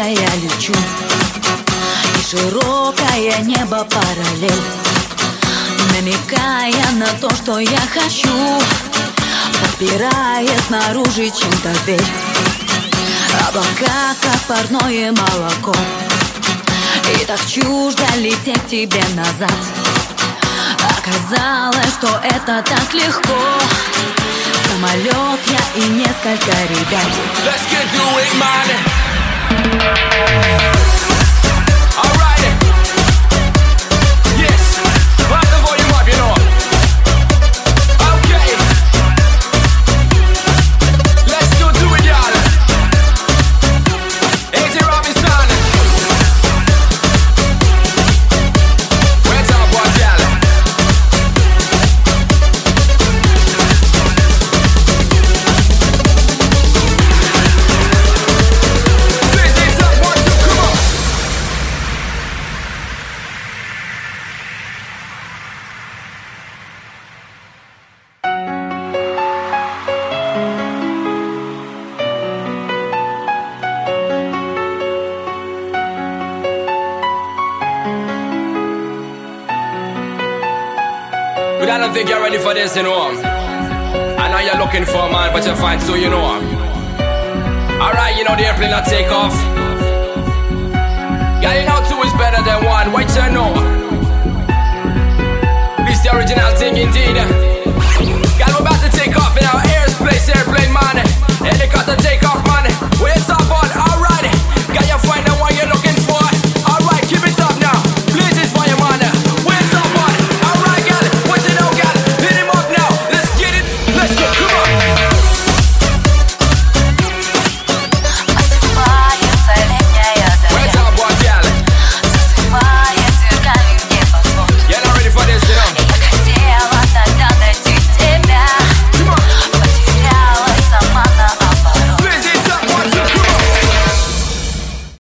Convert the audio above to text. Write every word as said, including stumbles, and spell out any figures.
солнца я лечу, и широкое небо параллель, намекая на то, что я хочу, подпирая снаружи чем-то дверь. Облака, как парное молоко, и так чуждо лететь тебе назад. Оказалось, что это так легко. Самолет я и несколько ребят. Let's get to it, man. Alright. Yes. Rock the volume up, you know. Okay. Let's go do it, y'all. A J Robinson. Where's our boy, y'all? But I don't think you're ready for this, you know. I know you're looking for a man, but you'll find two, you know. Alright, you know the airplane will take off. Yeah, you know two is better than one, what you know? This the original thing indeed. Girl, we're about to take off in our airspace, airplane man. Helicopter take off, man.